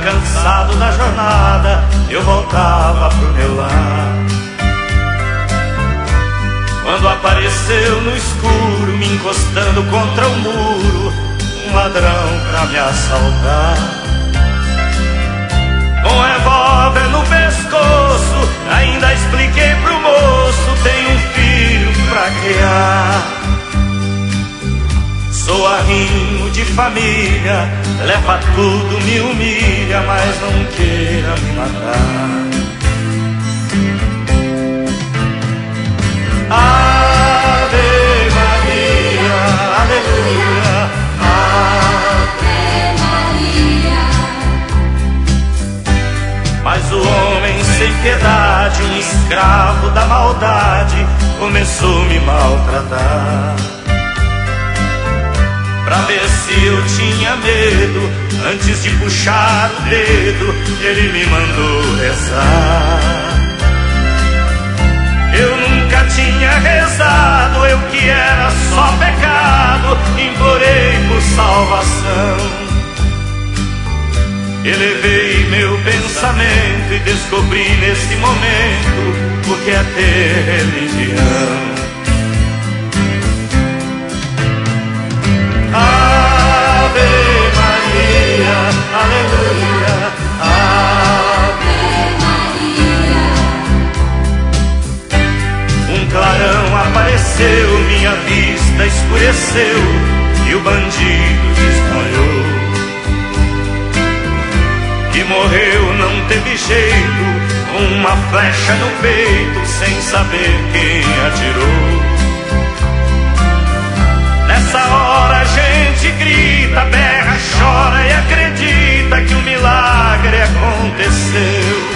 cansado da jornada, eu voltava pro meu lar. Quando apareceu no escuro, me encostando contra o muro, um ladrão pra me assaltar. Com revólver no pescoço, ainda expliquei pro moço: tenho um filho pra criar. Sou arrimo de família, leva tudo, me humilha, mas não queira me matar. Ave Maria, aleluia, Ave Maria. Mas o homem sem piedade, um escravo da maldade, começou a me maltratar. Pra ver se eu tinha medo, antes de puxar o dedo, ele me mandou rezar. Eu nunca tinha rezado, eu que era só pecado, implorei por salvação. Elevei meu pensamento e descobri nesse momento o que é ter religião. Ave Maria, aleluia, Ave Maria. um clarão apareceu, minha vista escureceu e o bandido desmaiou. Que morreu não teve jeito, com uma flecha no peito, sem saber quem atirou. Nessa hora a gente grita, berra, chora e acredita que um milagre aconteceu.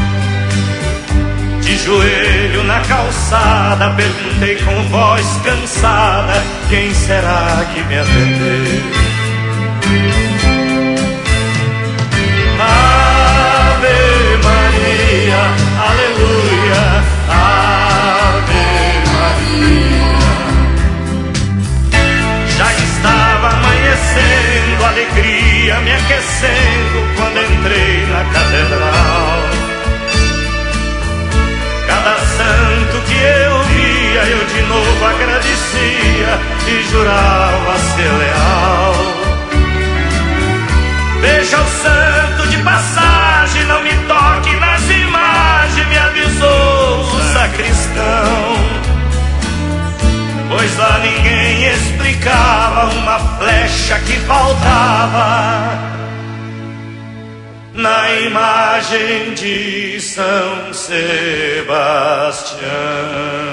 De joelho na calçada, perguntei com voz cansada: quem será que me atendeu? Ave Maria, aleluia, Ave Maria. Já estava amanhecendo, alegria me aquecendo, quando entrei na catedral. Cada santo que eu via, eu de novo agradecia e jurava ser leal. Veja o santo de passagem, não me toque nas imagens, me avisou o sacristão. Pois lá ninguém explicava uma flecha que faltava na imagem de São Sebastião.